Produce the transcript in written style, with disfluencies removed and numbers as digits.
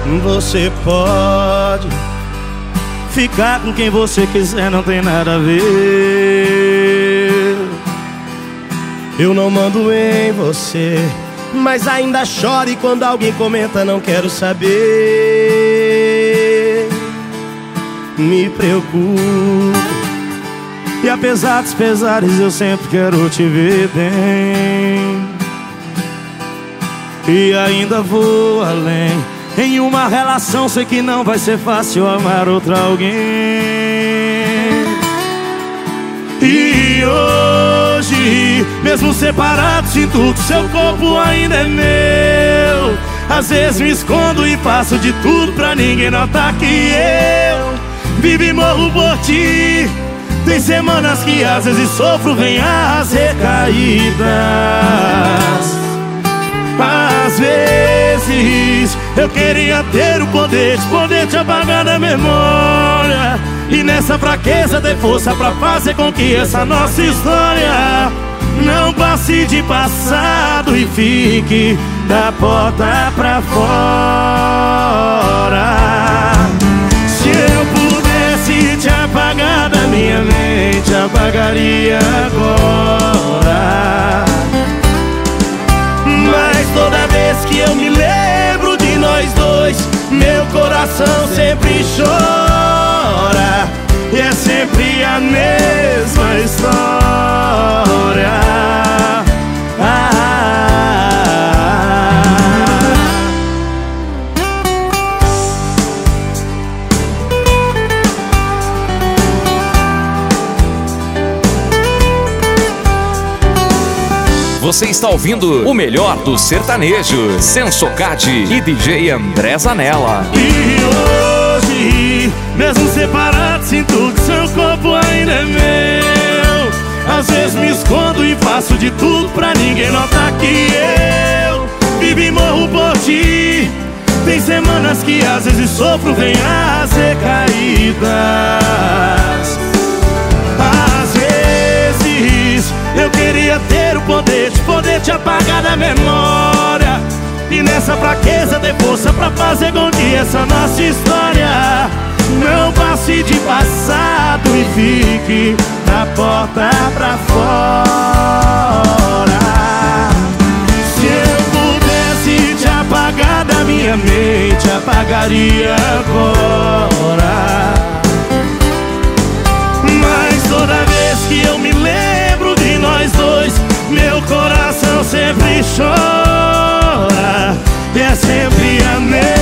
Você pode ficar com quem você quiser, não tem nada a ver. Eu não mando em você, mas ainda chore quando alguém comenta não quero saber. Me preocupo, e apesar dos pesares eu sempre quero te ver bem. E ainda vou além, em uma relação sei que não vai ser fácil amar outra alguém. E hoje, mesmo separado, sinto que seu corpo ainda é meu. Às vezes me escondo e faço de tudo pra ninguém notar que eu vivo e morro por ti. Tem semanas que às vezes sofro, vem as recaídas. Às vezes eu queria ter o poder de te apagar da memória, e nessa fraqueza ter força pra fazer com que essa nossa história não passe de passado e fique da porta pra fora. Se eu pudesse te apagar da minha mente, apagaria agora. Mas toda vez que eu me lembro de nós dois, meu coração sempre chora. E é sempre a mesma história. Você está ouvindo o melhor do sertanejo, Sensocad e DJ André Zanella. E hoje, mesmo separado, sinto que seu corpo ainda é meu. Às vezes me escondo e faço de tudo pra ninguém notar que eu vivo e morro por ti. Tem semanas que às vezes sofro, vem as recaídas. Às vezes eu queria ter o poder de te apagar da memória, e nessa fraqueza ter força pra fazer com que essa nossa história não passe de passado e fique da porta pra fora. Se eu pudesse te apagar da minha mente, apagaria agora. Mas toda vez que eu me lembro de nós dois, meu coração sempre chora. E é sempre a mesma